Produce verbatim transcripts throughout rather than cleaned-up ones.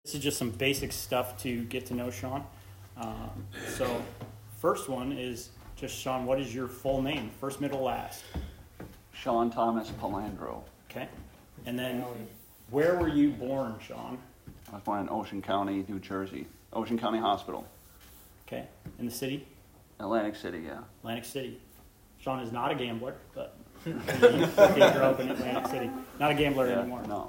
This is just some basic stuff to get to know Sean. Um, so, first one is just, Sean, what is your full name? First, middle, last. Sean Thomas Palandro. Okay. And then, where were you born, Sean? I was born in Ocean County, New Jersey. Ocean County Hospital. Okay. In the city? Atlantic City, yeah. Atlantic City. Sean is not a gambler, but he grew up in Atlantic City. Not a gambler yeah, anymore. No.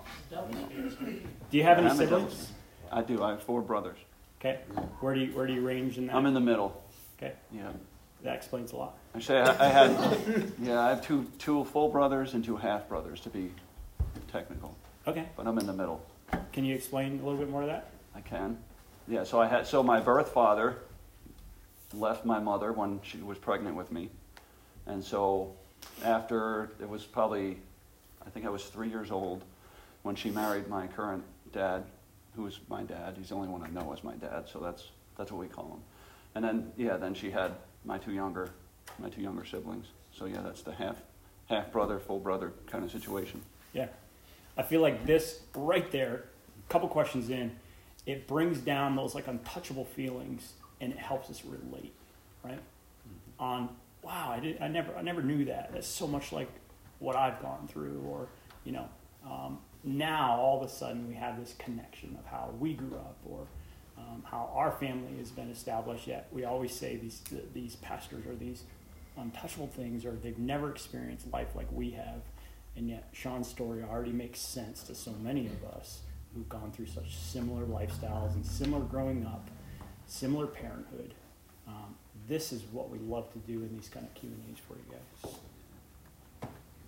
Do you have any I'm a siblings? double. I do. I have four brothers. Okay. Where do you where do you range in that? I'm in the middle. Okay. Yeah. That explains a lot. I say I, I had, yeah, I have two two full brothers and two half brothers to be technical. Okay. But I'm in the middle. Can you explain a little bit more of that? I can. Yeah. So I had so my birth father left my mother when she was pregnant with me, and so after it was probably, I think I was three years old when she married my current dad, who is my dad. He's the only one I know as my dad, so that's that's what we call him. And then yeah, then she had my two younger my two younger siblings. So yeah, that's the half half brother, full brother kind of situation. Yeah. I feel like this right there, a couple questions in, it brings down those like untouchable feelings and it helps us relate, right? Mm-hmm. On wow, I did I never I never knew that. That's so much like what I've gone through, or you know, um, now all of a sudden we have this connection of how we grew up, or um, how our family has been established. Yet we always say these these pastors are these untouchable things, or they've never experienced life like we have. And yet Sean's story already makes sense to so many of us who've gone through such similar lifestyles and similar growing up, similar parenthood. Um, this is what we love to do in these kind of Q and A's for you guys.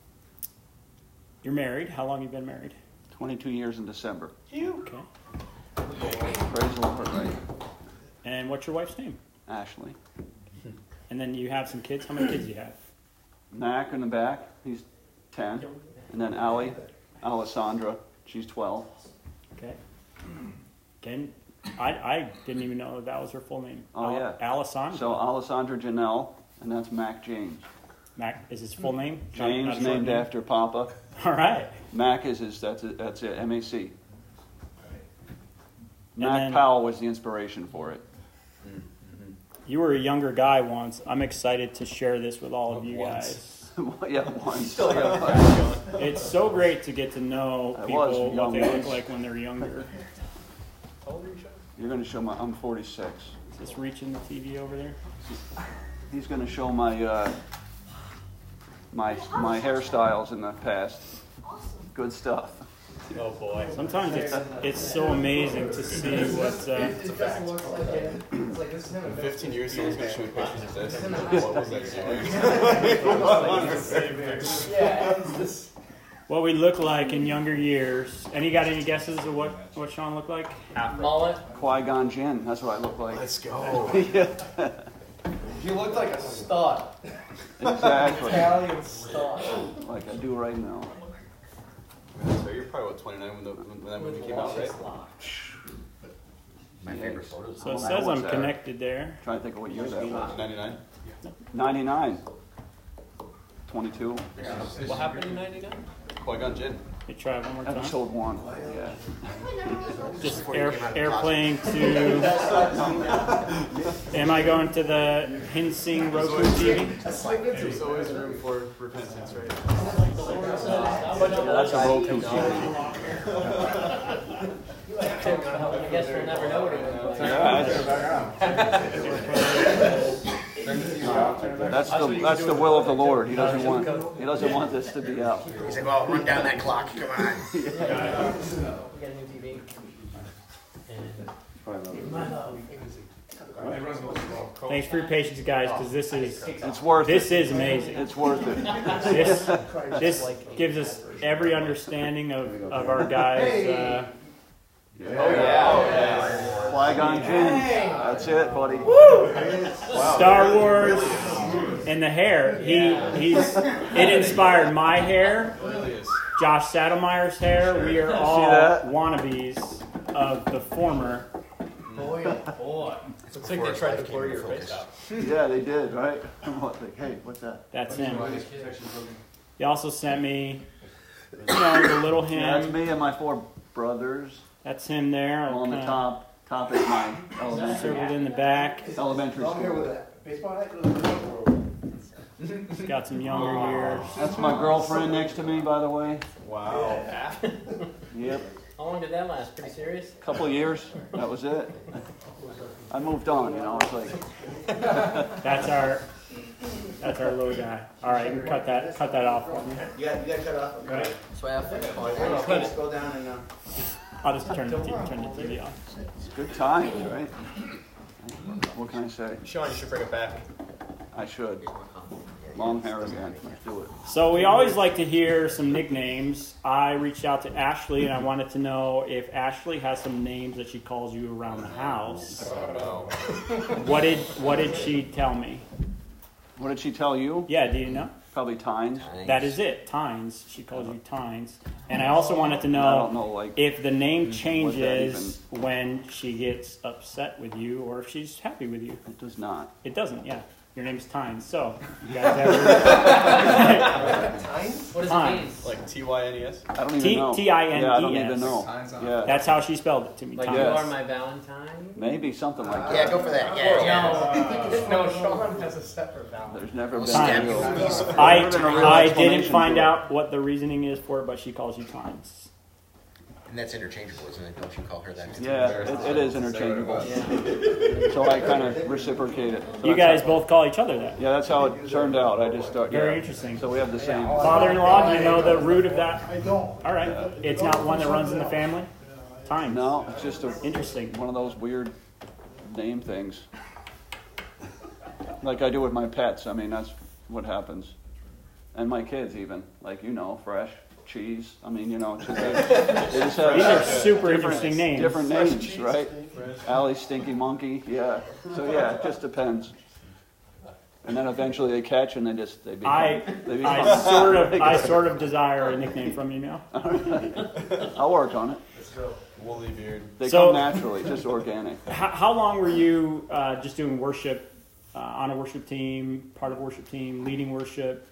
You're married. How long have you been married? twenty-two years in December. You? Okay. Praise the Lord, right? And what's your wife's name? Ashley. And then you have some kids. How many kids do you have? Mac in the back, he's ten. And then Allie, Alessandra, she's twelve. Okay. Ken, I, I didn't even know that was her full name. Oh, Al- yeah. Alessandra. So Alessandra Janelle, and that's Mac James. Mac is his full name? James, Not a short named name? after Papa. All right. Mac is his, that's it, that's it, M A C. Mac then- Powell was the inspiration for it. You were a younger guy once. I'm excited to share this with all of you Once. guys. Yeah, once. Still got It's so great to get to know I people, was what young they look once. like when they're younger. How old are you, Sean? You're going to show my, I'm forty-six. Is this reaching the T V over there? He's going to show my, uh, my, my hairstyles in the past. Good stuff. Oh boy. Sometimes it's it's so amazing to see what. Uh, It's a fact. In fifteen years, someone's going to show me pictures of this. What was that doing? what we look like in younger years. Any got any guesses of what, what Sean looked like? Mullet. Qui-Gon Jinn, that's what I look like. Let's go. You look like a stud. Exactly. Italian stud. Like I do right now. So you're probably, what, twenty-nine when, the, when that movie came out, right? My favorite photos. So it Well, that says was I'm there. connected there. Trying to think of what year that was. ninety-nine? ninety-nine. twenty-two. What happened in ninety-nine? Qui-Gon Jinn. Hey, try it one more time. Episode one. Yeah. Just air, airplane to. Am I going to the Hinsing Roku T V? There's always room for repentance, right? That's a Roku T V. I guess we'll never know what it was. Yeah, that's the that's the will of the Lord. He doesn't want he doesn't want this to be out. He's like, well, run down that clock. Come on. We get a new T V. Thanks for your patience, guys, because this is It's worth this it. is amazing. It's worth it. This this gives us every understanding of, of our guys. Uh, Oh yeah. Qui-Gon Jinn. That's it, buddy. Star Wars and the hair. He he's it inspired my hair. It really is. Josh Saddlemeyer's hair. We are all that? wannabes of the former. Boy, boy. It's like they tried to blur your face out. Yeah, they did, right? I'm like, hey, what's that? That's him. He also sent me, you know, the little That's hymn. me and my four brothers. That's him there. On the kinda top, top is my elementary, circled in the back. elementary I'm here with school. that baseball hat. He's got some younger years. That's my girlfriend next to me, by the way. Wow. Yep, How long did that last? Pretty serious? couple of years, that was it. I moved on, you know, it's like, That's our that's our little guy. All right, you can cut that cut that off for me. You got, you got to cut it off. Right. That's why I think. Okay, just go down and. Uh, I'll just turn the T V, turn the T V on. it's good times, right? What can I say? Sean, you should bring it back. I should. Long hair again, let's do it. So we always like to hear some nicknames. I reached out to Ashley and I wanted to know if Ashley has some names that she calls you around the house. Oh no. What did what did she tell me? What did she tell you? Yeah, do you know? Probably Tynes. That is it, Tynes. She calls you Tynes. And I also wanted to I don't know know, like, if the name that changes when she gets upset with you or if she's happy with you. it does not. It doesn't, yeah. Your name's Tynes. So, you guys ever... What does it Fine. mean? Like T Y N E S? I don't even T- know. T I N E S. Yeah, I don't even know. Yeah, That's how she spelled it to me, Like Tynes. you Yes. are my Valentine? maybe something like that. yeah, go for that. Yeah, yeah. No, Sean has a separate Valentine. There's never been Tynes. a real, I, never been a real I didn't explanation find for it. out what the reasoning is for it, but she calls you Tynes. And that's interchangeable, isn't it? Don't you call her that? Yeah, it, it is interchangeable. So I kind of reciprocate it. So You that's guys how- both call each other that. Yeah, that's how it turned out. I just thought, Very yeah. interesting. So we have the same. Father-in-law, do you know the root of that? I don't. All right. It's not one that runs in the family? Tynes. No, it's just a, Interesting. one of those weird name things. Like I do with my pets. I mean, that's what happens. And my kids even. Like, you know, Fresh, Cheese. I mean, you know, it's just like, they just have These are super different- interesting names. Different names, right? Allie, Stinky Monkey, yeah. So yeah, it just depends. And then eventually they catch and they just they become. I, they become I sort of, I sort of desire a nickname from you now. I'll work on it. Woolly beard. They So- come naturally, just organic. How, how long were you uh, just doing worship uh, on a worship team, part of a worship team, leading worship?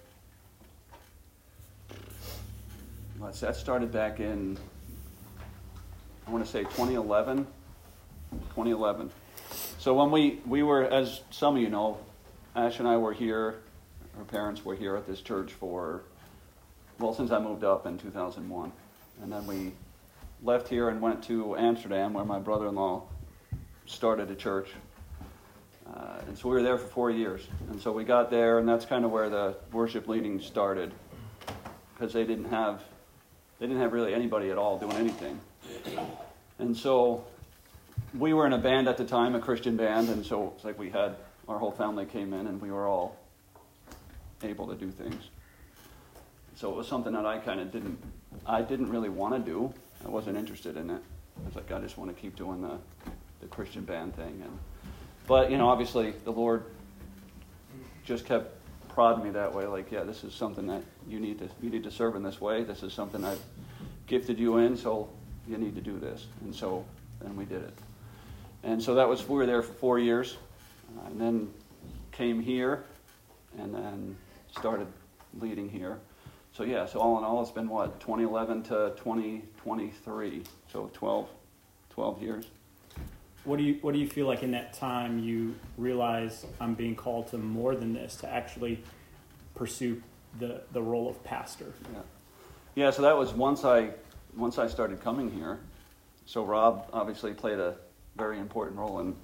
Let's- That started back in, I want to say twenty eleven. twenty eleven. So when we, we were, as some of you know, Ash and I were here, our parents were here at this church for, well, since I moved up in two thousand one. And then we left here and went to Amsterdam where my brother-in-law started a church. Uh, and so we were there for four years. And so we got there, and that's kind of where the worship leading started. Because they didn't have, they didn't have really anybody at all doing anything. And so we were in a band at the time, a Christian band, and so it's like we had, our whole family came in and we were all able to do things. So it was something that I kind of didn't, I didn't really want to do. I wasn't interested in it. I was like, I just want to keep doing the, the Christian band thing. And But, you know, obviously the Lord just kept prodding me that way, like, yeah, this is something that you need to, you need to serve in this way. This is something I've gifted you in, so you need to do this. And so, and we did it. And so that was, we were there for four years, uh, and then came here, and then started leading here. So yeah, so all in all, it's been what, twenty eleven to twenty twenty-three, so twelve, twelve years. What do you What do you feel like in that time you realize I'm being called to more than this, to actually pursue the the role of pastor? Yeah, yeah. So that was once I once I started coming here. So Rob obviously played a very important role in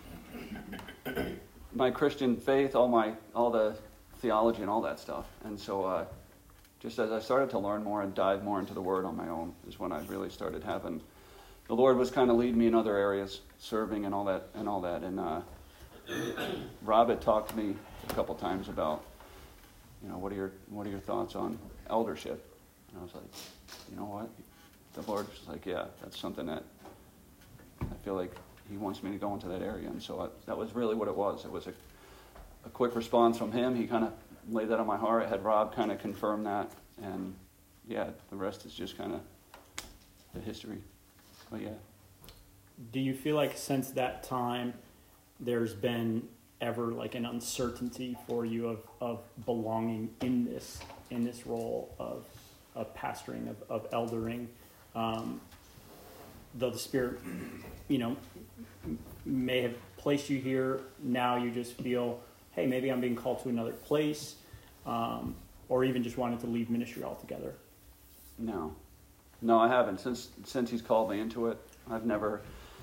my Christian faith, all my all the theology and all that stuff. And so uh, just as I started to learn more and dive more into the Word on my own, is when I really started having. The Lord was kind of leading me in other areas, serving and all that, and all that. And uh, Rob had talked to me a couple times about, you know, what are your what are your thoughts on eldership? And I was like, you know what? The Lord was like, yeah, that's something that I feel like He wants me to go into that area. And so I, that was really what it was. It was a, a quick response from Him. He kind of laid that on my heart. I had Rob kind of confirm that, and yeah, the rest is just kind of the history. But yeah. Do you feel like since that time there's been ever like an uncertainty for you of, of belonging in this in this role of of pastoring, of, of eldering? Um, though the Spirit, you know, may have placed you here, now you just feel, hey, maybe I'm being called to another place, um, or even just wanted to leave ministry altogether? No. No, I haven't. Since since he's called me into it, I've never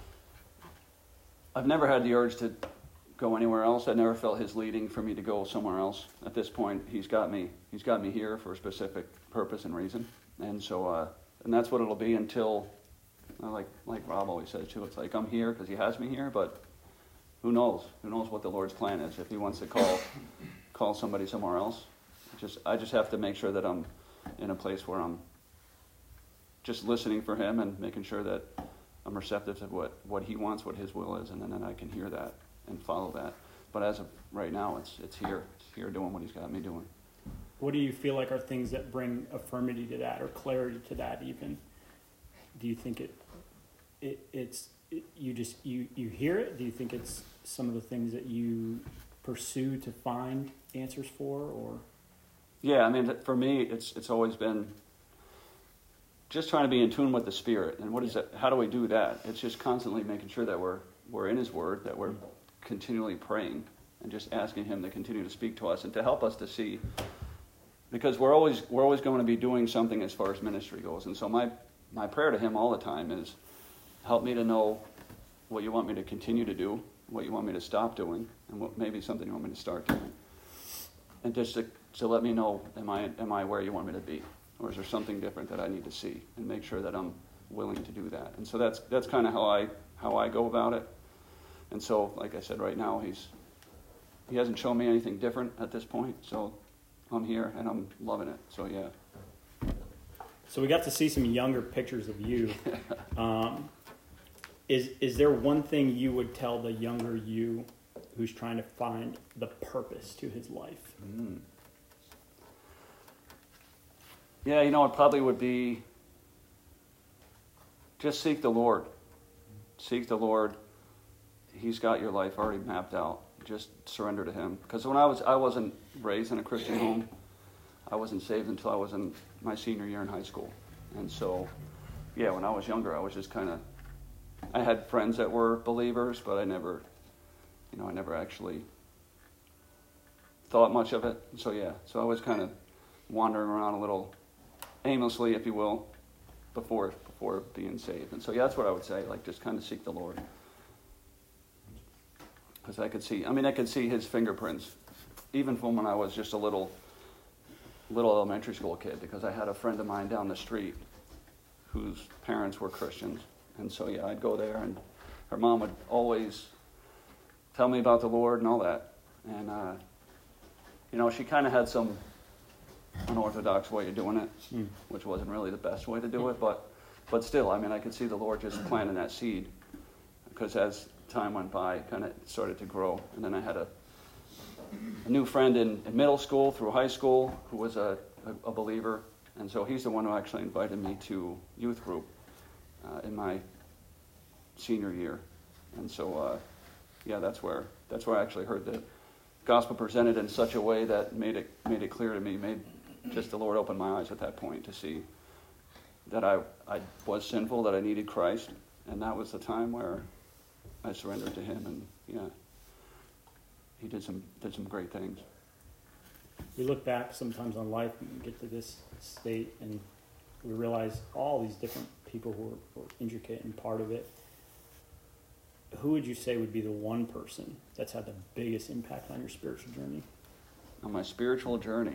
I've never had the urge to go anywhere else. I never felt his leading for me to go somewhere else. At this point, he's got me he's got me here for a specific purpose and reason. And so uh, and that's what it'll be until uh, like like Rob always says too, it's like I'm here because he has me here, but who knows? Who knows what the Lord's plan is? If he wants to call call somebody somewhere else. Just I just have to make sure that I'm in a place where I'm just listening for him and making sure that I'm receptive to what, what he wants, what his will is, and then, then I can hear that and follow that. But as of right now, it's it's here. It's here doing what he's got me doing. What do you feel like are things that bring affirmity to that or clarity to that even? Do you think it, it it's, it, you just, you, you hear it? Do you think it's some of the things that you pursue to find answers for, or? Yeah, I mean, for me, it's it's always been just trying to be in tune with the Spirit. And what is that? How do we do that? It's just constantly making sure that we're we're in his word, that we're continually praying and just asking him to continue to speak to us and to help us to see, because we're always we're always going to be doing something as far as ministry goes. And so my my prayer to him all the time is, help me to know what you want me to continue to do, what you want me to stop doing, and what maybe something you want me to start doing. And just to, to let me know, am I am I where you want me to be? Or is there something different that I need to see, and make sure that I'm willing to do that? And so that's that's kind of how I how I go about it. And so, like I said, right now he's he hasn't shown me anything different at this point. So I'm here and I'm loving it. So yeah. So we got to see some younger pictures of you. Um, is is there one thing you would tell the younger you, who's trying to find the purpose to his life? Mm. Yeah, you know, it probably would be just seek the Lord. Seek the Lord. He's got your life already mapped out. Just surrender to him. Because when I was, I wasn't raised in a Christian home. I wasn't saved until I was in my senior year in high school. And so, yeah, when I was younger, I was just kind of, I had friends that were believers, but I never, you know, I never actually thought much of it. So, yeah, so I was kind of wandering around a little aimlessly, if you will, before before being saved. And so, yeah, that's what I would say, like, just kind of seek the Lord. Because I could see, I mean, I could see his fingerprints, even from when I was just a little, little elementary school kid, because I had a friend of mine down the street whose parents were Christians. And so, yeah, I'd go there, and her mom would always tell me about the Lord and all that. And, uh, you know, she kind of had some unorthodox way of doing it, mm. which wasn't really the best way to do it, but but still, I mean, I could see the Lord just planting that seed, because as time went by, it kind of started to grow. And then I had a, a new friend in, in middle school through high school who was a, a, a believer, and so he's the one who actually invited me to youth group uh, in my senior year. And so, uh, yeah, that's where that's where I actually heard the gospel presented in such a way that made it made it clear to me, made just the Lord open my eyes at that point to see that I, I was sinful, that I needed Christ, and that was the time where I surrendered to him, and yeah, he did some did some great things. We look back sometimes on life and get to this state, and we realize all these different people who are, were intricate and part of it. Who would you say would be the one person that's had the biggest impact on your spiritual journey? On my spiritual journey,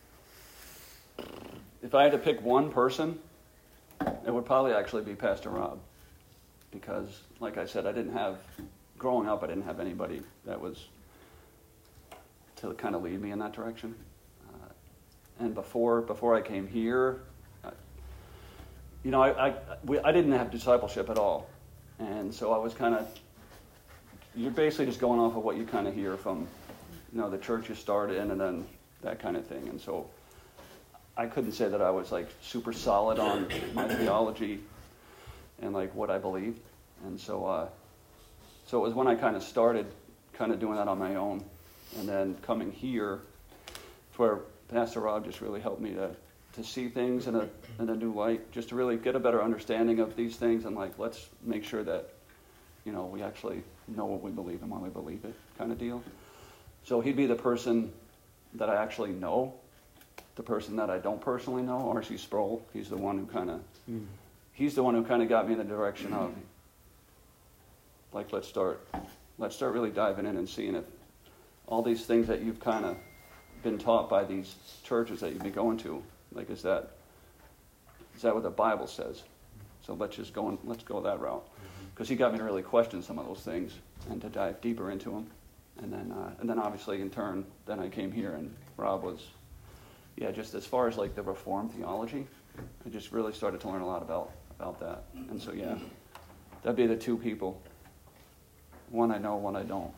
if I had to pick one person, it would probably actually be Pastor Rob. Because, like I said, I didn't have, growing up, I didn't have anybody that was to kind of lead me in that direction. Uh, and before before I came here, I, you know, I I, we, I didn't have discipleship at all. And so I was kind of, you're basically just going off of what you kind of hear from, you know, the church you start in and then that kind of thing. And so I couldn't say that I was like super solid on my theology and like what I believed. And so uh, so it was when I kind of started kind of doing that on my own. And then coming here, to where Pastor Rob just really helped me to, to see things in a in a new light, just to really get a better understanding of these things, and like let's make sure that, you know, we actually know what we believe and why we believe it, kind of deal. So he'd be the person that I actually know. The person that I don't personally know, R C Sproul, he's the one who kind of, mm. he's the one who kind of got me in the direction of, like, let's start, let's start really diving in and seeing if all these things that you've kind of been taught by these churches that you've been going to, like, is that, is that what the Bible says? So let's just go and let's go that route, because he got me to really question some of those things and to dive deeper into them, and then, uh, and then obviously in turn, then I came here and Rob was. Yeah, just as far as like the Reformed theology, I just really started to learn a lot about, about that. And so, yeah, that'd be the two people. One I know, one I don't.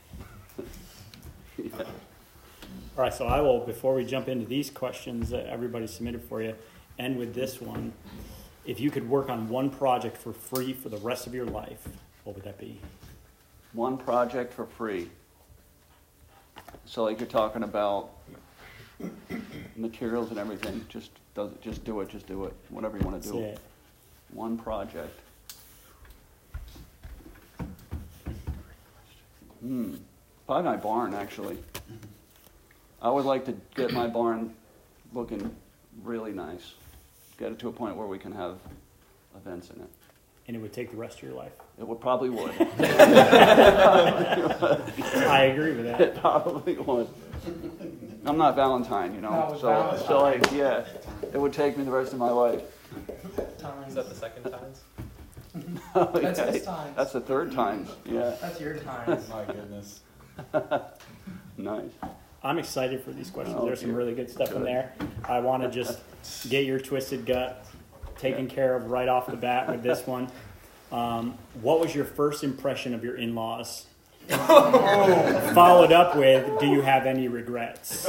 Yeah. All right, so I will, before we jump into these questions that everybody submitted for you, end with this one. If you could work on one project for free for the rest of your life, what would that be? One project for free. So like you're talking about materials and everything, just does it, just do it, just do it, whatever you want to do. That's it. One project. Hmm. Probably my barn, actually. I would like to get my barn looking really nice. Get it to a point where we can have events in it. And it would take the rest of your life. It would probably would. I agree with that. It probably would. I'm not Valentine, you know, No, so Valentine. so like yeah, it would take me the rest of my life. Is that the second times? Oh, That's yeah. his times. That's the third time. Yeah, That's your time. My goodness. nice. I'm excited for these questions. Oh, There's some dear. really good stuff in Good. there. I want to just get your twisted gut taken care of right off the bat with this one. Um, what was your first impression of your in-laws? Followed up with, do you have any regrets? I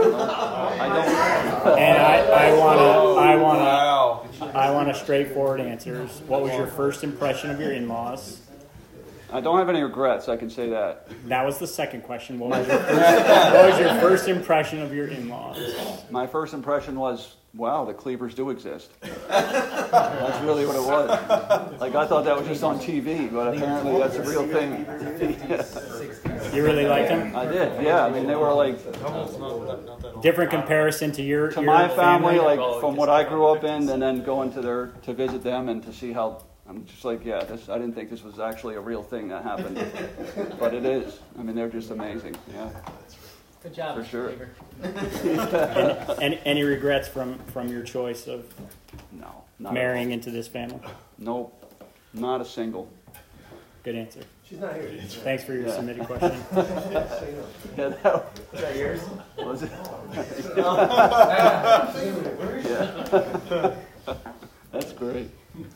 don't. And I, I want to, I want Wow. to, I want a straightforward answers. What was your first impression of your in-laws? I don't have any regrets. I can say that. That was the second question. What was your first, what was your first impression of your in-laws? My first impression was, wow, the Cleavers do exist. That's really what it was. Like, I thought that was just on T V, but apparently that's a real thing. Yeah. You really liked them? I did, yeah. I mean, they were like, Different comparison to your to your my family, like from what I grew up in, and then going to their, to visit them and to see how, I'm just like, yeah, this, I didn't think this was actually a real thing that happened. But it is. I mean, they're just amazing, yeah. Good job, For sure. Cleaver. Any, any regrets from, from your choice of No, not marrying into this family? at all. Nope, not a single. Good answer. She's not here. Thanks for your Yeah. submitted question. Yeah, that Is that yours? was it. Yeah. Yeah. That's great.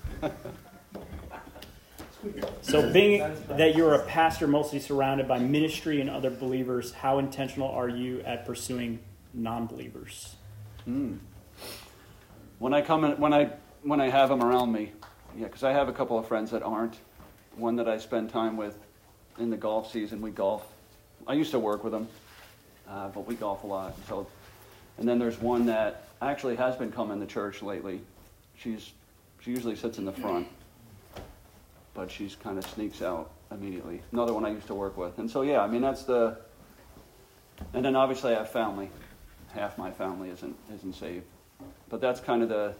So being that you're a pastor mostly surrounded by ministry and other believers, how intentional are you at pursuing non-believers? Mm. When I come in, when I when I have them around me, yeah, because I have a couple of friends that aren't. One that I spend time with in the golf season, we golf. I used to work with them, uh, but we golf a lot. So, and then there's one that actually has been coming to church lately. She's she usually sits in the front, but she's kind of sneaks out immediately. Another one I used to work with, and so yeah, I mean that's the. And then obviously I have family. Half my family isn't isn't saved, but that's kind of the.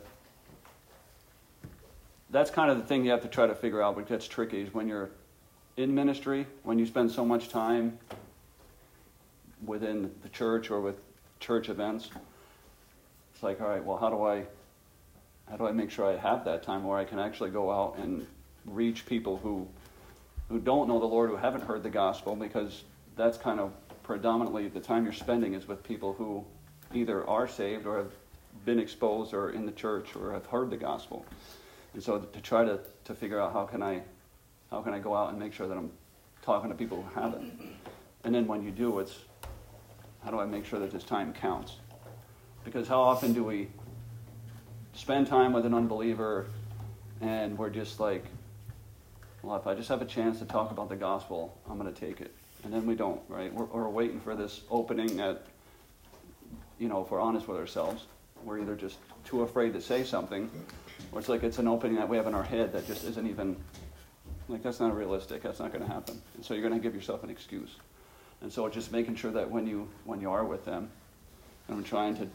That's kind of the thing you have to try to figure out, which gets tricky, is when you're in ministry, when you spend so much time within the church or with church events. It's like, all right, well, how do I, how do I make sure I have that time where I can actually go out and reach people who, who don't know the Lord, who haven't heard the gospel, because that's kind of predominantly the time you're spending is with people who either are saved or have been exposed or in the church or have heard the gospel. And so to try to, to figure out how can I how can I go out and make sure that I'm talking to people who haven't. And then when you do, it's how do I make sure that this time counts? Because how often do we spend time with an unbeliever and we're just like, well, if I just have a chance to talk about the gospel, I'm going to take it. And then we don't, right? We're, we're waiting for this opening at, you know, if we're honest with ourselves. we're either just too afraid to say something, or it's like it's an opening that we have in our head that just isn't even, like that's not realistic, that's not going to happen. And so you're going to give yourself an excuse. And so just making sure that when you when you are with them, and I'm trying to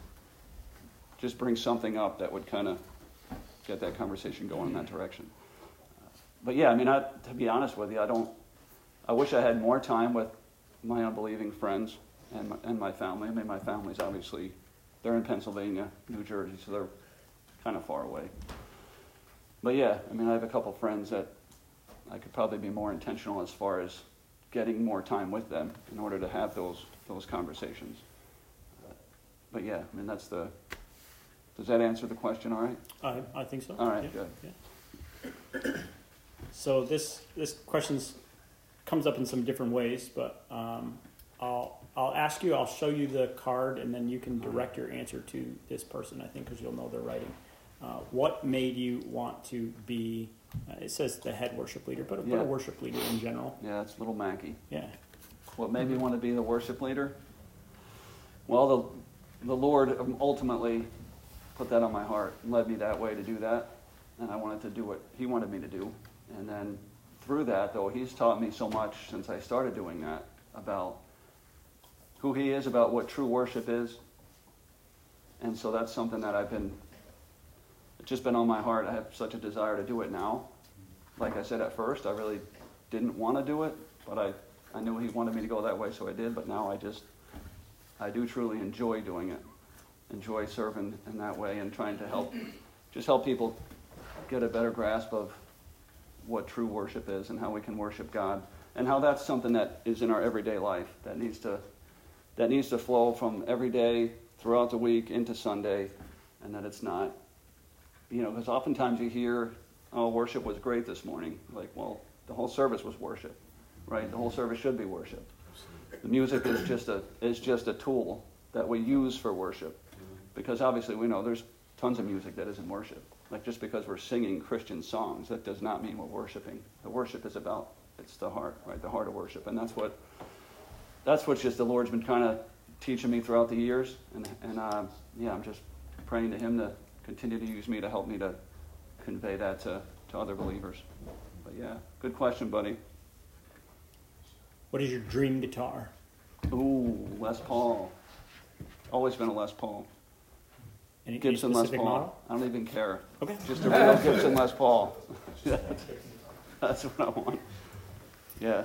just bring something up that would kind of get that conversation going in that direction. But yeah, I mean, I, to be honest with you, I don't, I wish I had more time with my unbelieving friends and my, and my family. I mean, my family's obviously, they're in Pennsylvania, New Jersey, so they're kind of far away. But yeah, I mean, I have a couple friends that I could probably be more intentional as far as getting more time with them in order to have those those conversations. Uh, but yeah, I mean, that's the, does that answer the question all right? I, I think so. All right, Yeah, good. yeah. So this this questions comes up in some different ways, but um, I'll I'll ask you. I'll show you the card, and then you can direct your answer to this person. I think because you'll know their writing. Uh, what made you want to be? Uh, it says the head worship leader, but, Yeah. but a worship leader in general. Yeah, it's little Mackie. Yeah. What made me want to be the worship leader? Well, the the Lord ultimately put that on my heart and led me that way to do that, and I wanted to do what He wanted me to do. And then through that, though, He's taught me so much since I started doing that about who He is, about what true worship is. And so that's something that I've been, it's just been on my heart. I have such a desire to do it now. Like I said at first, I really didn't want to do it, but I, I knew He wanted me to go that way, so I did. But now I just, I do truly enjoy doing it. Enjoy serving in that way and trying to help, just help people get a better grasp of what true worship is and how we can worship God, and how that's something that is in our everyday life that needs to that needs to flow from every day throughout the week into Sunday, and that it's not, you know, because oftentimes you hear, oh, worship was great this morning. Like, well, the whole service was worship, right? The whole service should be worship. The music is just a is just a tool that we use for worship, because obviously we know there's tons of music that isn't worship. Like, just because we're singing Christian songs, that does not mean we're worshiping. The worship is about, it's the heart, right? The heart of worship. And that's what, that's what just the Lord's been kind of teaching me throughout the years. And, and uh, yeah, I'm just praying to Him to continue to use me to help me to convey that to, to other believers. But yeah, good question, buddy. What is your dream guitar? Ooh, Les Paul. Always been a Les Paul. Any, Gibson any Les specific Paul. model? I don't even care. Okay. Just a real Gibson Les Paul. That's what I want. Yeah.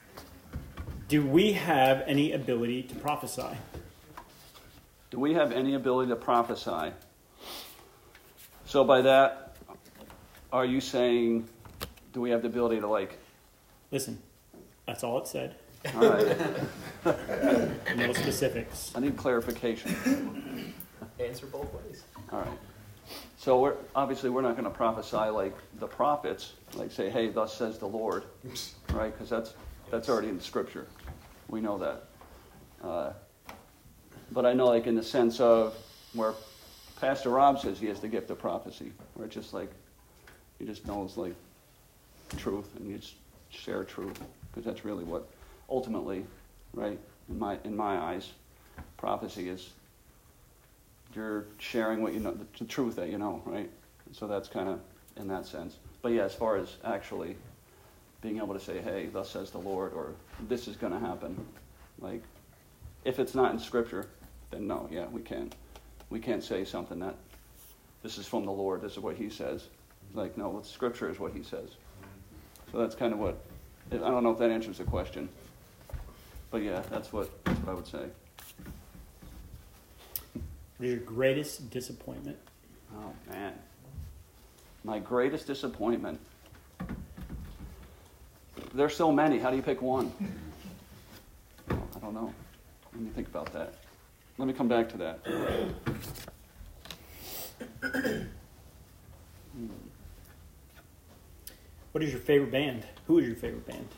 Do we have any ability to prophesy? Do we have any ability to prophesy? So by that, are you saying, do we have the ability to, like... Listen, that's all it said. All right. No specifics. I need clarification. Answer both ways. All right. So we're obviously we're not going to prophesy like the prophets, like say, "Hey, thus says the Lord," right? Because that's that's already in the Scripture. We know that. Uh, but I know, like in the sense of where Pastor Rob says he has the gift of prophecy, where it's just like he just knows like truth and you just share truth, because that's really what ultimately, right? In my in my eyes, prophecy is. You're sharing what you know, the truth that you know, right? So that's kind of in that sense. But yeah, as far as actually being able to say, hey, thus says the Lord, or this is going to happen, like, if it's not in Scripture, then no, yeah, we can't. We can't say something that this is from the Lord, this is what He says. Like, no, what Scripture is what He says. So that's kind of what, I don't know if that answers the question. But yeah, that's what, that's what I would say. What is your greatest disappointment? Oh, man. My greatest disappointment. There's so many. How do you pick one? Oh, I don't know. Let me think about that. Let me come back to that. What is your favorite band? Who is your favorite band?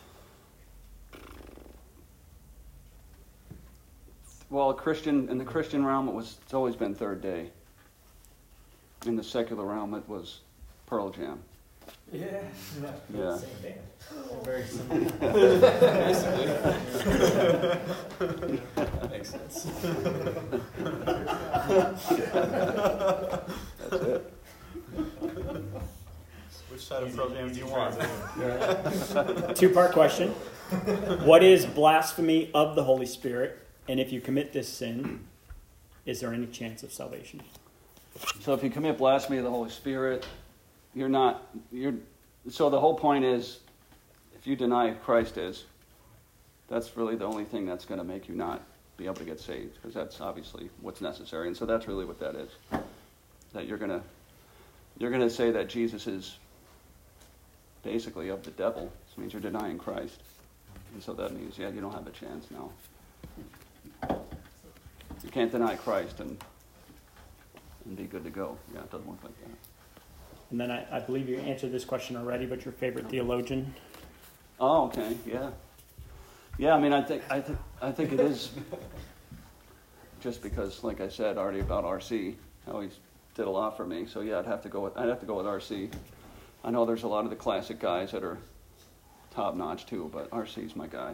Well, Christian in the Christian realm, it was it's always been Third Day. In the secular realm, it was Pearl Jam. Yeah. Yeah. Same band. Very similar. Makes sense. you want. Two-part question. What is blasphemy of the Holy Spirit? And if you commit this sin, is there any chance of salvation? So if you commit blasphemy of the Holy Spirit, you're not, you're, so the whole point is, if you deny Christ is, that's really the only thing that's going to make you not be able to get saved, because that's obviously what's necessary. And so that's really what that is. That you're going to, you're going to say that Jesus is basically of the devil. This means you're denying Christ. And so that means, yeah, you don't have a chance now. You can't deny Christ and and be good to go. Yeah, it doesn't work like that. And then I, I believe you answered this question already, but your favorite theologian? Oh, okay, yeah. Yeah, I mean, I think I think I think it is just because, like I said already about R C, how he's did a lot for me. So yeah, I'd have to go with I'd have to go with R C. I know there's a lot of the classic guys that are top notch too, but R C's my guy.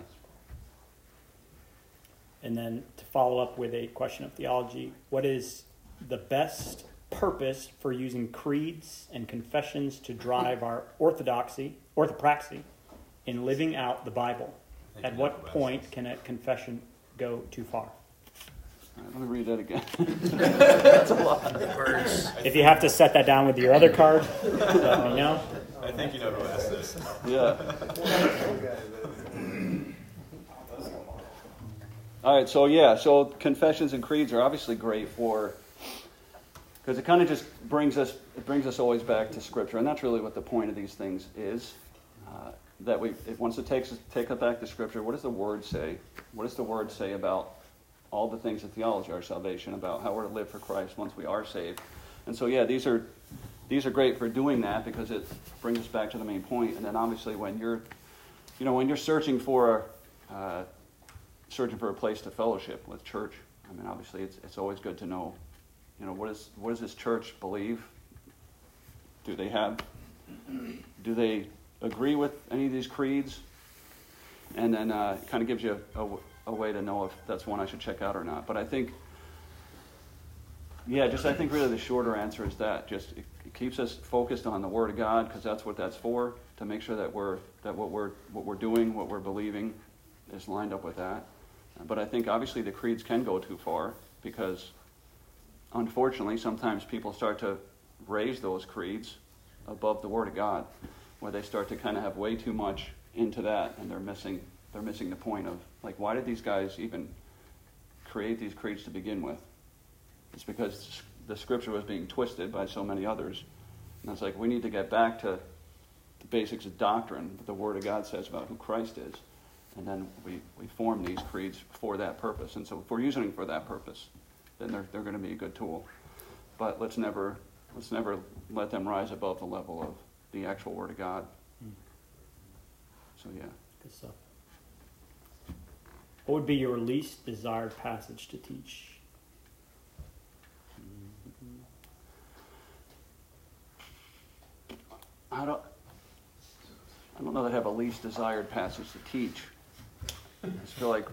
And then to follow up with a question of theology, what is the best purpose for using creeds and confessions to drive our orthodoxy, orthopraxy, in living out the Bible? At what point can a confession go too far? All right, let me read that again. That's a lot. If you have to set that down with your other card, let me know. I think you know who asked this. Yeah. All right, so yeah, so confessions and creeds are obviously great for, because it kind of just brings us, it brings us always back to Scripture, and that's really what the point of these things is. Uh, that we, it, once it takes us, take us back to Scripture, what does the Word say? What does the Word say about all the things of theology, our salvation, about how we're to live for Christ once we are saved? And so, yeah, these are these are great for doing that because it brings us back to the main point. And then, obviously, when you're, you know, when you're searching for, uh, searching for a place to fellowship with church, I mean, obviously, it's it's always good to know, you know, what is what does this church believe? Do they have? Do they agree with any of these creeds? And then uh, it kind of gives you a, a, a way to know if that's one I should check out or not. But I think, yeah, just I think really the shorter answer is that just it, it keeps us focused on the Word of God, because that's what that's for, to make sure that we're that what we're what we're doing, what we're believing, is lined up with that. But I think obviously the creeds can go too far, because unfortunately sometimes people start to raise those creeds above the Word of God, where they start to kind of have way too much into that, and they're missing they're missing the point of, like, why did these guys even create these creeds to begin with? It's because the Scripture was being twisted by so many others. And it's like, we need to get back to the basics of doctrine, what the Word of God says about who Christ is. And then we, we form these creeds for that purpose. And so if we're using them for that purpose, then they're they're going to be a good tool. But let's never let's never let them rise above the level of the actual Word of God. So yeah. Good stuff. What would be your least desired passage to teach? I don't I don't know that I have a least desired passage to teach. I just feel like,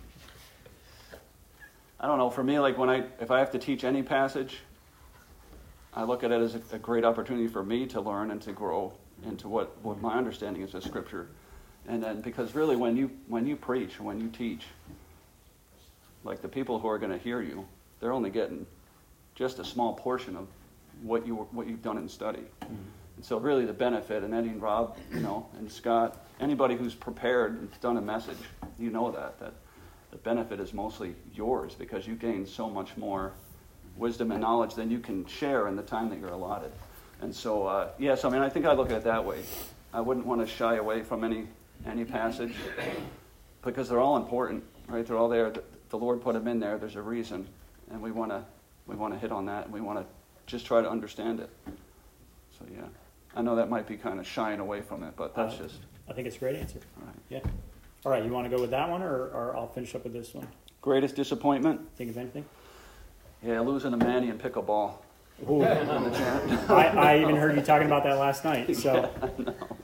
I don't know, for me, like when I, if I have to teach any passage, I look at it as a, a great opportunity for me to learn and to grow into what, what my understanding is of Scripture. And then, because really when you when you preach, when you teach, like the people who are going to hear you, they're only getting just a small portion of what you what you've done in study. Mm-hmm. And so really the benefit, and Eddie and Rob, you know, and Scott, anybody who's prepared and done a message, you know that, that the benefit is mostly yours, because you gain so much more wisdom and knowledge than you can share in the time that you're allotted. And so, uh, yes, yeah, so, I mean, I think I look at it that way. I wouldn't want to shy away from any any passage, because they're all important, right? They're all there. The, the Lord put them in there. There's a reason, and we want to we want to hit on that, and we want to just try to understand it. So, yeah. I know that might be kind of shying away from it, but that's uh, just... I think it's a great answer. All right. Yeah. All right, you want to go with that one, or, or I'll finish up with this one? Greatest disappointment? Think of anything? Yeah, losing to Manny in pickleball. Ooh. I, I even heard you talking about that last night. So, yeah, no.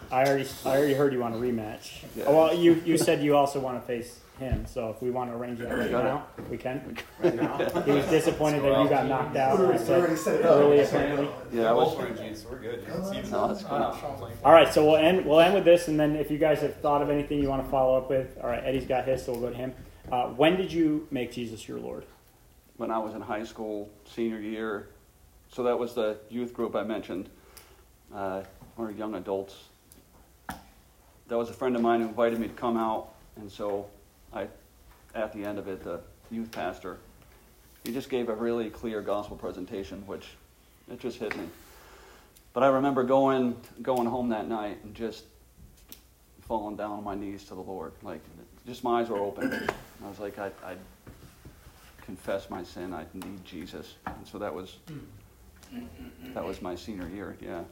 I already, I already heard you want a rematch. Yeah. Oh, well, you, you said you also want to face him, so if we want to arrange that right Got it. now, we can. Right now. He was disappointed that you got knocked out. I said set it early, apparently. Yeah, I We're both was. wearing jeans, so we're good. It's even. No, that's good. All right, so we'll end. We'll end with this, and then if you guys have thought of anything you want to follow up with, all right. Eddie's got his, so we'll go to him. Uh, when did you make Jesus your Lord? When I was in high school, senior year. So that was the youth group I mentioned, uh, or young adults. That was a friend of mine who invited me to come out, and so I, at the end of it, the youth pastor, he just gave a really clear gospel presentation, which it just hit me. But I remember going going home that night and just falling down on my knees to the Lord. Like, just my eyes were open. I was like, I, I confess my sin. I need Jesus. And so that was that was my senior year. Yeah.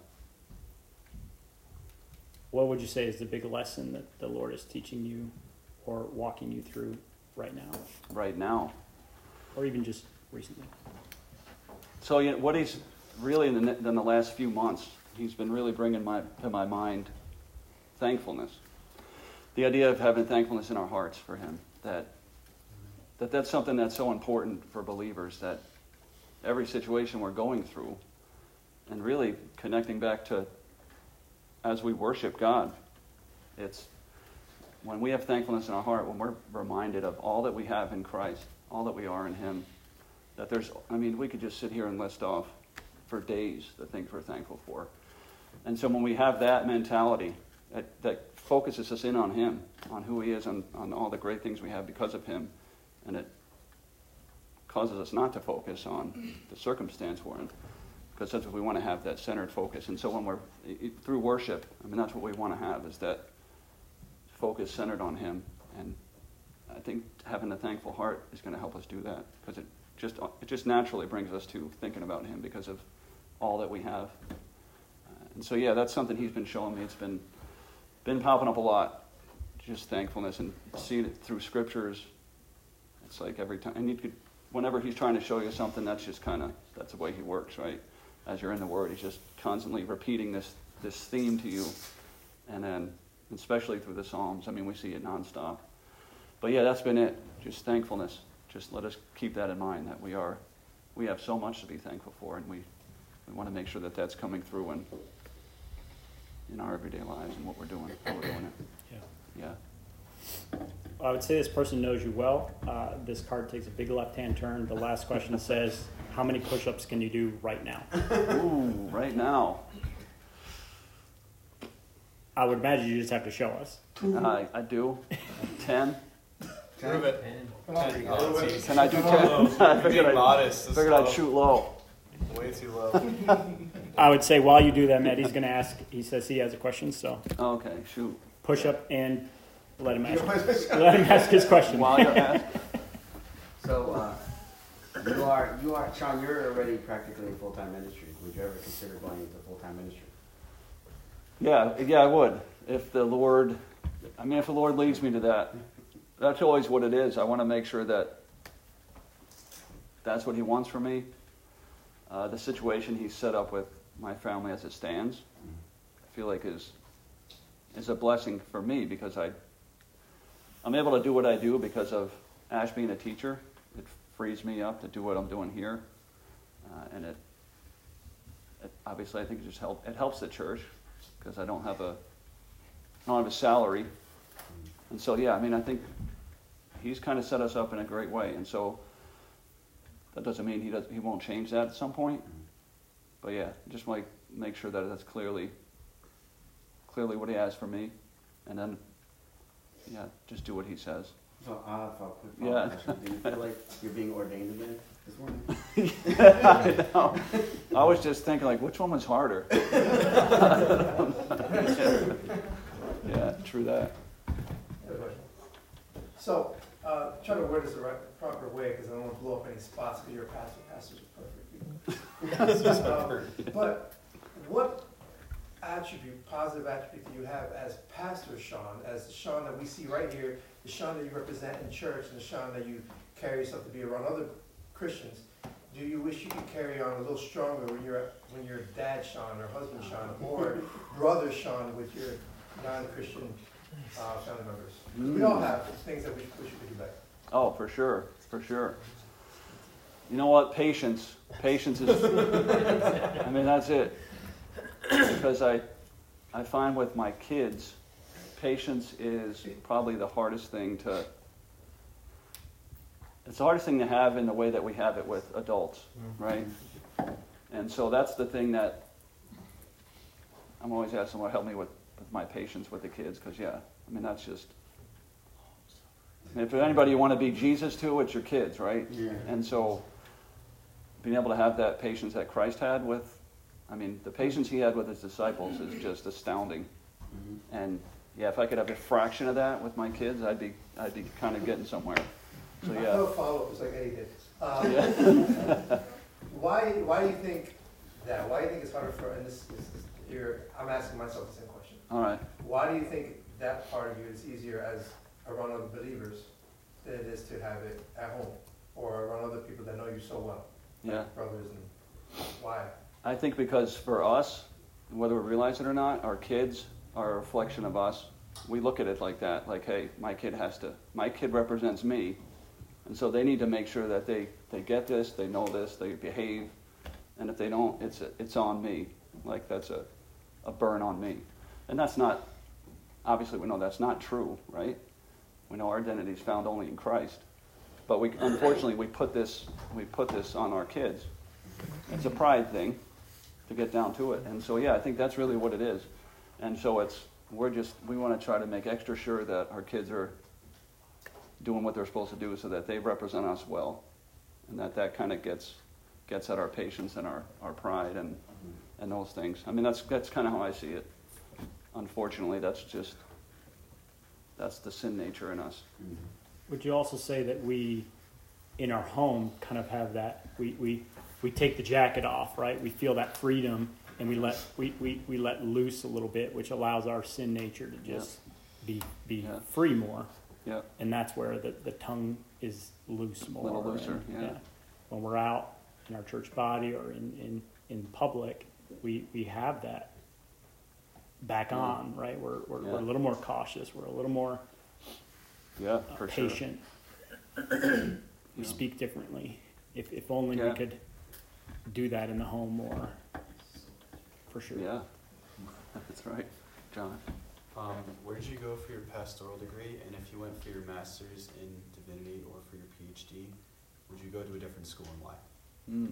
What would you say is the big lesson that the Lord is teaching you or walking you through right now, Right now. or even just recently? So you know, what he's really in the, in the last few months, he's been really bringing my to my mind thankfulness. The idea of having thankfulness in our hearts for him. That that that's something that's so important for believers, that every situation we're going through, and really connecting back to as we worship God, it's when we have thankfulness in our heart, when we're reminded of all that we have in Christ, all that we are in him, that there's, I mean, we could just sit here and list off for days the things we're thankful for. And so when we have that mentality, that, that focuses us in on him, on who he is, on, on all the great things we have because of him, and it causes us not to focus on the circumstance we're in, because that's what we want to have, that centered focus. And so when we're, it, through worship, I mean, that's what we want to have, is that focus centered on him. And I think having a thankful heart is going to help us do that, because it just it just naturally brings us to thinking about him because of all that we have. Uh, and so, yeah, that's something he's been showing me. It's been been popping up a lot, just thankfulness, and seeing it through scriptures. It's like every time, and you could, whenever he's trying to show you something, that's just kind of, that's the way he works, right? As you're in the Word, he's just constantly repeating this this theme to you, and then especially through the Psalms. I mean, we see it nonstop. But yeah, that's been it. Just thankfulness. Just let us keep that in mind, that we are, we have so much to be thankful for, and we, we want to make sure that that's coming through in in our everyday lives and what we're doing, how we're doing it. Yeah. Yeah. I would say this person knows you well. Uh, this card takes a big left-hand turn. The last question says, how many push-ups can you do right now? Ooh, right now. I would imagine you just have to show us. I, I do. Ten. Prove it. Oh, geez. Can I do ten? I figured, Being I'd, modest. this figured I'd low. shoot low. Way too low. I would say while you do that, Eddie's going to ask, he says he has a question, so Okay, shoot. push up and let him ask, let him ask his question. While you're asking. So, uh, you are, you are, Sean, you're already practically in full-time ministry. Would you ever consider going into full-time ministry? Yeah, yeah, I would. If the Lord, I mean, if the Lord leads me to that, that's always what it is. I want to make sure that that's what he wants for me. Uh, the situation he's set up with my family as it stands, I feel like is is a blessing for me, because I, I'm able to do what I do because of Ash being a teacher. It frees me up to do what I'm doing here. Uh, and it, it, obviously I think it just help, it helps the church, because I don't have a, I don't have a salary. And so, yeah, I mean, I think he's kind of set us up in a great way. And so that doesn't mean he does, he won't change that at some point. But yeah, just like make sure that that's clearly, clearly what he has for me. And then, yeah, just do what he says. So, I have a quick Yeah. follow-up question. Do you feel like you're being ordained again this morning? I know. I was just thinking, like, which one was harder? Yeah, true that. So, uh, try to word this the right, proper way, because I don't want to blow up any spots, because you're a pastor. Pastors are perfect people. um, but what attribute, positive attribute do you have as Pastor Sean, as the Sean that we see right here, the Sean that you represent in church, and the Sean that you carry yourself to be around other Christians? Do you wish you could carry on a little stronger when you're when you're dad Sean or husband Sean or brother Sean with your non-Christian uh, family members? Mm. We all have things that we wish we could do better. Oh, for sure, for sure. You know what? Patience. Patience is, I mean, that's it. Because I, I find with my kids, patience is probably the hardest thing to, it's the hardest thing to have in the way that we have it with adults, right? And so that's the thing that I'm always asking someone to help me with, with my patience with the kids, because yeah, I mean, that's just, if there's anybody you want to be Jesus to, it's your kids, right? Yeah. And so being able to have that patience that Christ had with, I mean, the patience he had with his disciples is just astounding. Mm-hmm. And yeah, if I could have a fraction of that with my kids, I'd be I'd be kind of getting somewhere. So yeah. No follow-up, it's like Eddie did. Um, Yeah. why why do you think that? Why do you think it's harder for? And this, this is here. I'm asking myself the same question. All right. Why do you think that part of you is easier as around other believers than it is to have it at home or around other people that know you so well? Yeah. Like brothers and why? I think because for us, whether we realize it or not, our kids are a reflection of us. We look at it like that, like, hey, my kid has to, my kid represents me, and so they need to make sure that they, they get this, they know this, they behave, and if they don't, it's it's on me. Like, that's a, a burn on me. And that's not, obviously we know that's not true, right? We know our identity is found only in Christ. But we, unfortunately, we put this we put this on our kids. It's a pride thing, to get down to it. And so, yeah, I think that's really what it is. And so it's we're just we want to try to make extra sure that our kids are doing what they're supposed to do, so that they represent us well, and that that kind of gets gets at our patience and our, our pride and and those things. I mean, that's that's kind of how I see it. Unfortunately, that's just that's the sin nature in us. Would you also say that we, in our home, kind of have that, we, we, we take the jacket off, right? We feel that freedom, and we let we, we, we let loose a little bit, which allows our sin nature to just yeah. be be yeah. free more. Yeah. And that's where the, the tongue is loose more. A little looser, and, yeah. yeah. When we're out in our church body or in, in, in public, we, we have that back yeah. on, right? We're we're, yeah. we're a little more cautious. We're a little more yeah, uh, for patient. Sure. We yeah. speak differently. If if only yeah. we could do that in the home more, for sure. Yeah, that's right. John? Um, where did you go for your pastoral degree? And if you went for your master's in divinity or for your PhD, would you go to a different school, and why? Mm.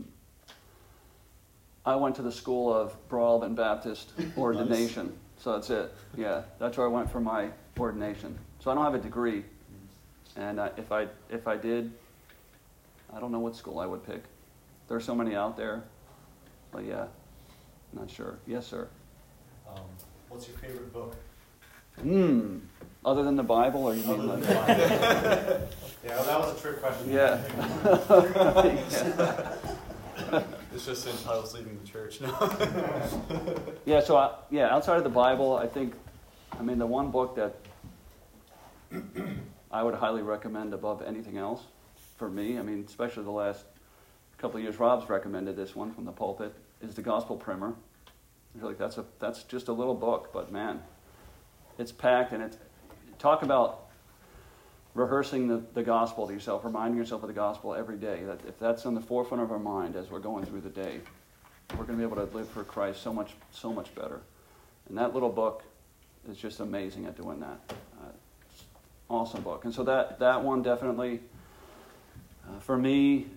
I went to the School of Broadalbin Baptist Ordination. Nice. So that's it. Yeah, that's where I went for my ordination. So I don't have a degree. And uh, if I if I did, I don't know what school I would pick. There's so many out there. But yeah, I'm not sure. Yes, sir. Um, what's your favorite book? Hmm. Other than the Bible, or you Other mean than like? the Bible. Yeah, well, that was a trick question. Yeah. yeah. It's just since I was leaving the church now. yeah. So I, yeah, outside of the Bible, I think, I mean, the one book that I would highly recommend above anything else, for me, I mean, especially the last couple of years, Rob's recommended this one from the pulpit, is the Gospel Primer. I feel like that's a that's just a little book, but man, it's packed, and it's talk about rehearsing the, the gospel to yourself, reminding yourself of the gospel every day. That if that's on the forefront of our mind as we're going through the day, we're going to be able to live for Christ so much so much better. And that little book is just amazing at doing that. Uh, awesome book. And so that that one definitely, uh, for me,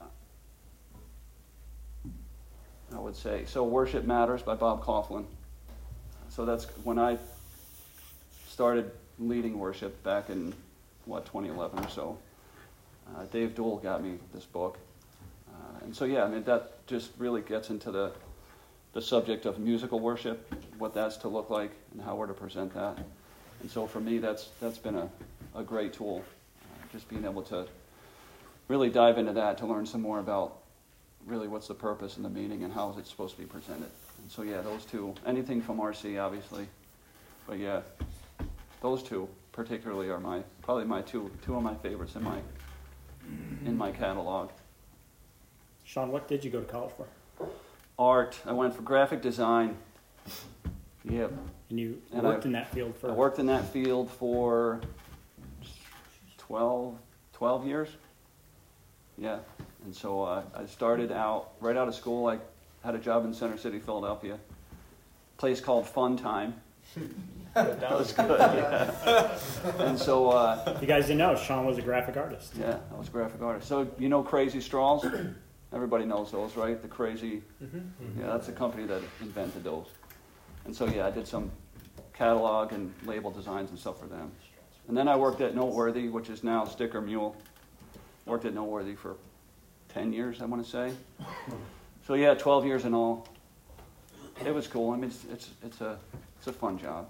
I would say, so Worship Matters by Bob Kauflin. So that's when I started leading worship back in, what, twenty eleven or so. Uh, Dave Duell got me this book. Uh, and so, yeah, I mean, that just really gets into the the subject of musical worship, what that's to look like, and how we're to present that. And so for me, that's that's been a, a great tool, uh, just being able to really dive into that, to learn some more about really what's the purpose and the meaning and how is it supposed to be presented. And so, yeah, those two, anything from R C, obviously, but yeah, those two particularly are my, probably my two, two of my favorites in my, in my catalog. Sean, what did you go to college for? Art. I went for graphic design. Yep. And you And worked I- in that field for I worked in that field for twelve, twelve years. Yeah, and so uh, I started out, right out of school, I had a job in Center City, Philadelphia, place called Fun Time. That was good, yeah. And so, uh, You guys didn't know Sean was a graphic artist. yeah, I was a graphic artist. So, you know Crazy Straws? Everybody knows those, right? The Crazy, yeah, that's the company that invented those. And so, yeah, I did some catalog and label designs and stuff for them. And then I worked at Noteworthy, which is now Sticker Mule. Worked at Noteworthy for ten years, I want to say. So yeah, twelve years in all. It was cool. I mean, it's it's it's a it's a fun job.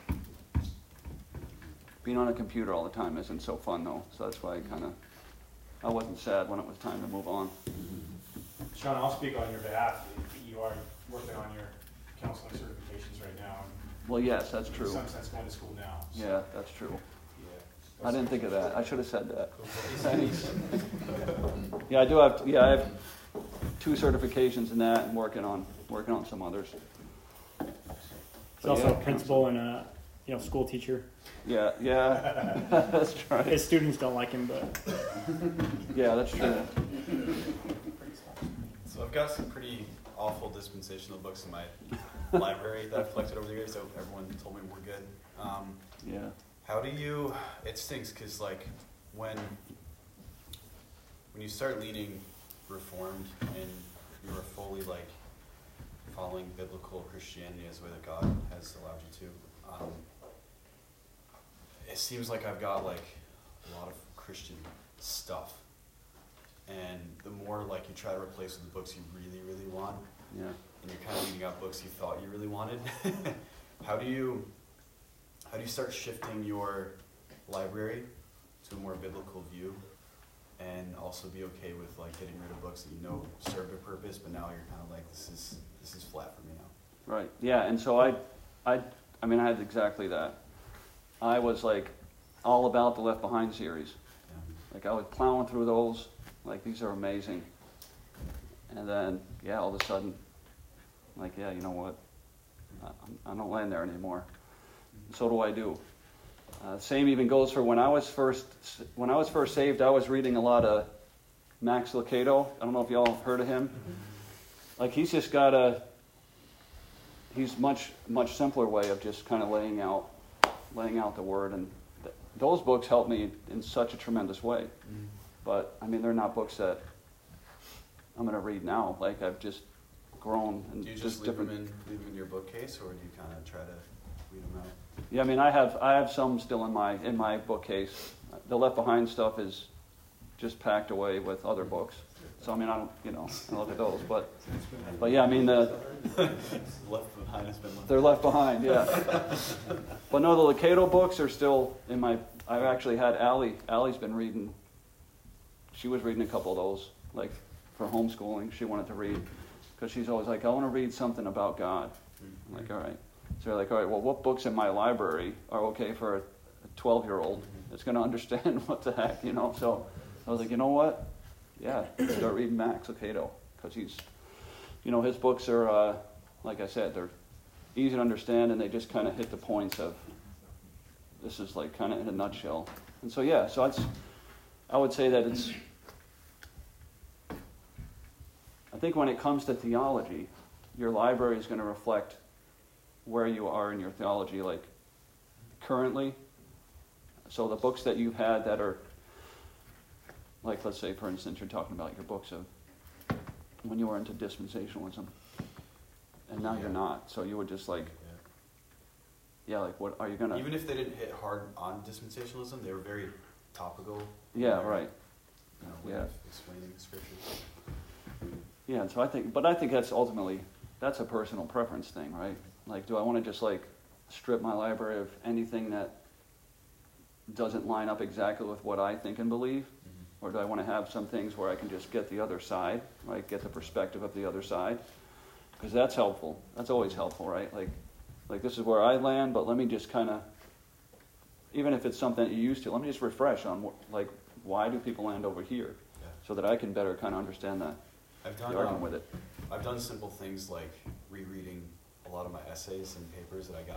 Being on a computer all the time isn't so fun though. So that's why I kind of I wasn't sad when it was time to move on. Sean, I'll speak on your behalf. You are working on your counseling certifications right now. Well, yes, that's In true. some sense, going to school now. So, Yeah, that's true. yeah. I didn't think of that. I should have said that. Yeah, I do have. Yeah, I have two certifications in that, and working on working on some others. He's But also yeah, a principal and a you know school teacher. Yeah, yeah, that's right. His students don't like him, but Yeah, that's true. So I've got some pretty awful dispensational books in my library that I've collected over the years. So everyone told me were good. Um, Yeah, How do you? It stinks because like when when you start leaning reformed and you are fully like following biblical Christianity as the way that God has allowed you to, um, it seems like I've got like a lot of Christian stuff, and the more like you try to replace with the books you really really want, yeah. and you're kind of leaving out books you thought you really wanted. How do you? How do you start shifting your library to a more biblical view, and also be okay with like getting rid of books that you know served a purpose, but now you're kind of like, this is this is flat for me now. Right. Yeah, and so I, I, I mean, I had exactly that. I was like all about the Left Behind series. Yeah. Like I was plowing through those. Like these are amazing. And then yeah, all of a sudden, like yeah, you know what? I, I don't land there anymore. So do I do. Uh, same even goes for when I was first when I was first saved. I was reading a lot of Max Lucado. I don't know if y'all have heard of him. Like he's just got a he's much much simpler way of just kind of laying out laying out the word, and th- those books help me in such a tremendous way. Mm-hmm. But I mean, they're not books that I'm going to read now. Like I've just grown and Do you just, just leave different. them in leave them in your bookcase, or do you kind of try to read them out? Yeah, I mean, I have I have some still in my in my bookcase. The Left Behind stuff is just packed away with other books. So I mean, I don't you know I look at those, but but yeah, I mean the Left Behind has been left. they're left behind, yeah. But no, the Lucado books are still in my. I've actually had Allie. Allie's been reading. She was reading a couple of those, like for homeschooling. She wanted to read because she's always like, I want to read something about God. I'm like, all right. So they're like, all right, well, what books in my library are okay for a twelve-year-old that's going to understand what the heck, you know? So I was like, you know what? Yeah, start reading Max Lucado because he's, you know, his books are, uh, like I said, they're easy to understand and they just kind of hit the points of this is like kind of in a nutshell. And so, yeah, so it's, I would say that it's, I think when it comes to theology, your library is going to reflect where you are in your theology, like currently. So the books that you've had that are, like let's say for instance, you're talking about your books of when you were into dispensationalism, and now Yeah. you're not. So you would just like, yeah, like what are you gonna? Even if they didn't hit hard on dispensationalism, they were very topical. Yeah, right. You know, way Yeah. of explaining the scriptures. Yeah, and so I think, but I think that's ultimately, that's a personal preference thing, right? Like, do I want to just like strip my library of anything that doesn't line up exactly with what I think and believe? Mm-hmm. Or do I want to have some things where I can just get the other side, right? Get the perspective of the other side? Because that's helpful. That's always helpful, right? Like, like this is where I land, but let me just kind of, even if it's something that you're used to, let me just refresh on, what, like, why do people land over here? Yeah. So that I can better kind of understand that, I've the done argument um, with it. I've done simple things like rereading a lot of my essays and papers that I got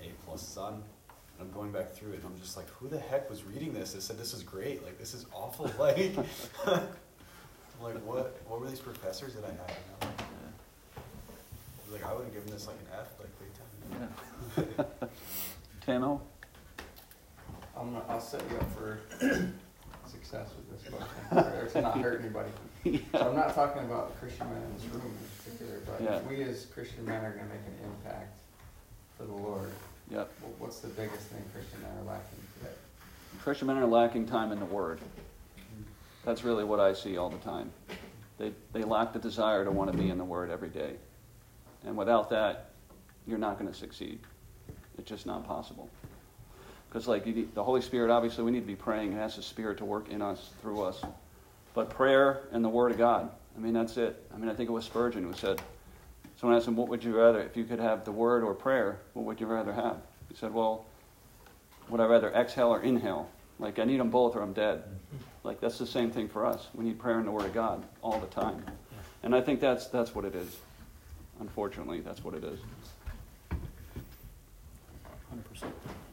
A pluses on. And I'm going back through it, and I'm just like, who the heck was reading this? They said this is great. Like, this is awful. Like, I'm like, what? What were these professors that I had? And I'm like, I was like, I would have given this like an F, like big time. Yeah. Tano? I'm gonna, I'll set you up for success with this question, or to not hurt anybody. Yeah. So I'm not talking about Christian men in this room in particular, but Yeah. if we as Christian men are gonna make an impact for the Lord, Yep. wh- what's the biggest thing Christian men are lacking today? Christian men are lacking time in the Word. That's really what I see all the time. They they lack the desire to want to be in the Word every day. And without that, you're not going to succeed. It's just not possible. Because like you need, the Holy Spirit, obviously we need to be praying and ask the Spirit to work in us, through us. But prayer and the Word of God, I mean, that's it. I mean, I think it was Spurgeon who said, someone asked him, what would you rather, if you could have the Word or prayer, what would you rather have? He said, well, would I rather exhale or inhale? Like, I need them both or I'm dead. Like, that's the same thing for us. We need prayer and the Word of God all the time. And I think that's that's what it is. Unfortunately, that's what it is. one hundred percent.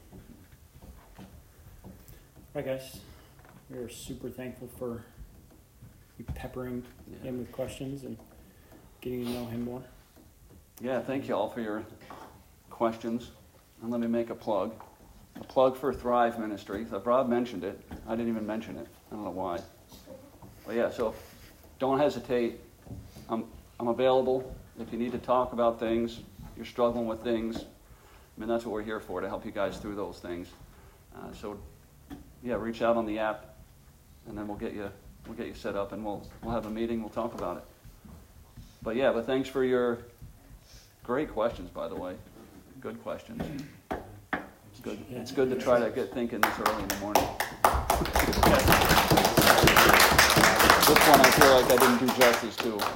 All right, guys. We're super thankful for you peppering Yeah. him with questions and getting to know him more. Yeah, thank you all for your questions. And let me make a plug. A plug for Thrive Ministry. So Rob mentioned it. I didn't even mention it. I don't know why. But yeah, so don't hesitate. I'm I'm available if you need to talk about things, you're struggling with things. I mean, that's what we're here for, to help you guys through those things. Uh, so yeah, reach out on the app, and then we'll get you we'll get you set up, and we'll we'll have a meeting. We'll talk about it. But yeah, but thanks for your great questions, by the way. Good questions. It's good. It's good to try to get thinking this early in the morning. This one I feel like I didn't do justice to.